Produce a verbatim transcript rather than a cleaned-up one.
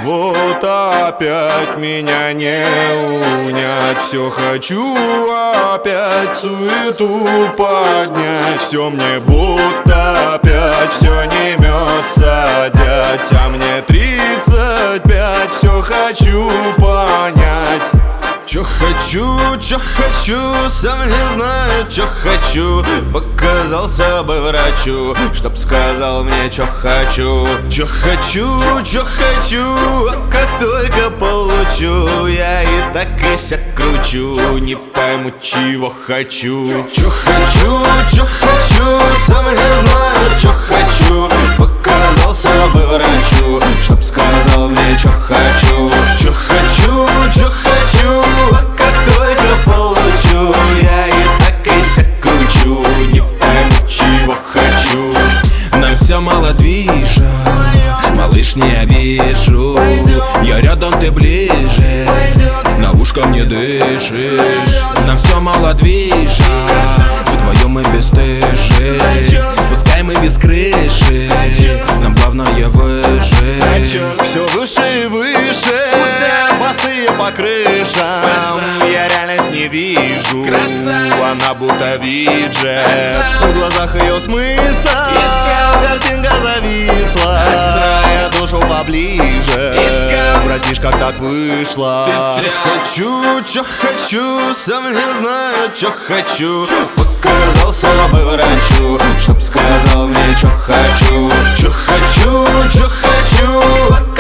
Вот опять меня не унять. Все хочу опять суету поднять. Все мне будто опять, все не мется дядь. А мне тридцать пять, все хочу понять. Чё хочу, чё хочу, сам не знаю, чё хочу. Показался бы врачу, чтоб сказал мне, чё хочу. Чё хочу, чё хочу, а как только получу, я и так и сяк кручу, не пойму, чего хочу. Чё хочу, чё хочу, сам не знаю, чё хочу. Показался бы врачу, чтоб сказал мне, чё хочу. Чё хочу, чё хочу, а как только получу, я и так и сяк кручу, не пойму, чего хочу. Нам все мало движа, малыш, не обижу. Я рядом, ты ближе, на ушко мне дышишь. Нам все мало движа, вдвоем мы бесстыжи. Пускай мы без крыши, нам главное выжить. Все выше и выше, босые по крышам. Я реальность не вижу, она будто виджет. В глазах ее смысл, картинка зависла. Я душу поближе, братишка, как так вышло. Хочу, чё хочу, сам не знаю, чё хочу. Показался бы врачу, чтоб сказал мне, чё хочу. Чё хочу, чё хочу.